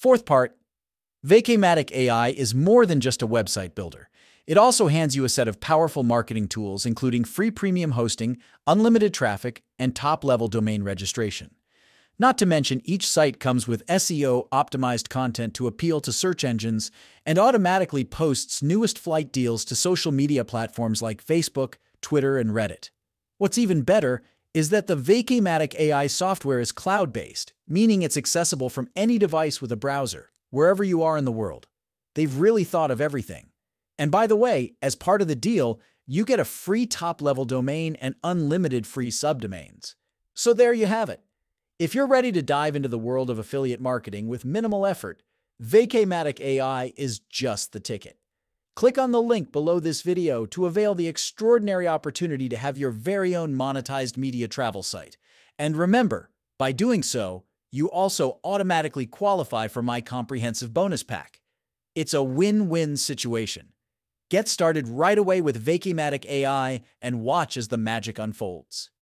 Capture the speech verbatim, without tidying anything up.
Fourth part, Vacamatic A I is more than just a website builder. It also hands you a set of powerful marketing tools, including free premium hosting, unlimited traffic, and top-level domain registration. Not to mention, each site comes with S E O-optimized content to appeal to search engines and automatically posts newest flight deals to social media platforms like Facebook, Twitter, and Reddit. What's even better is that the Vacamatic A I software is cloud-based, meaning it's accessible from any device with a browser, wherever you are in the world. They've really thought of everything. And by the way, as part of the deal, you get a free top-level domain and unlimited free subdomains. So there you have it. If you're ready to dive into the world of affiliate marketing with minimal effort, Vacamatic A I is just the ticket. Click on the link below this video to avail the extraordinary opportunity to have your very own monetized media travel site. And remember, by doing so, you also automatically qualify for my comprehensive bonus pack. It's a win-win situation. Get started right away with Vacamatic A I and watch as the magic unfolds.